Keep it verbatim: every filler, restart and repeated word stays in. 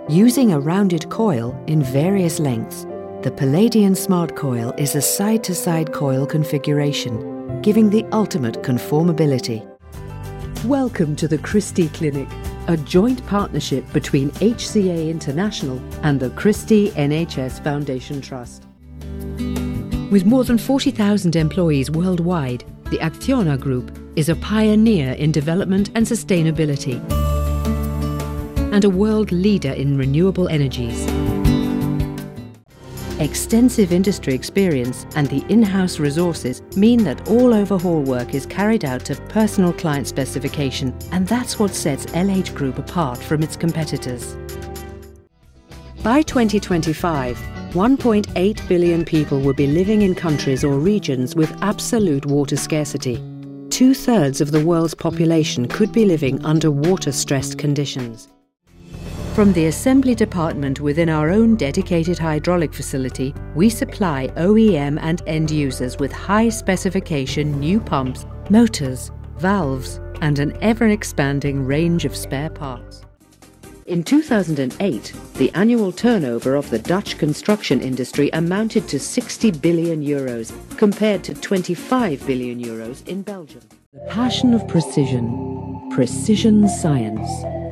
Using a rounded coil in various lengths, the Palladian Smart Coil is a side-to-side coil configuration, giving the ultimate conformability. Welcome to the Christie Clinic, a joint partnership between H C A International and the Christie N H S Foundation Trust. With more than forty thousand employees worldwide, the Acciona Group is a pioneer in development and sustainability and a world leader in renewable energies. Extensive industry experience and the in-house resources mean that all overhaul work is carried out to personal client specification, and that's what sets L H Group apart from its competitors. By twenty twenty-five, one point eight billion people will be living in countries or regions with absolute water scarcity. Two-thirds of the world's population could be living under water-stressed conditions. From the assembly department within our own dedicated hydraulic facility, we supply O E M and end users with high-specification new pumps, motors, valves, and an ever-expanding range of spare parts. In two thousand eight, the annual turnover of the Dutch construction industry amounted to sixty billion euros, compared to twenty-five billion euros in Belgium. The passion of precision, precision science.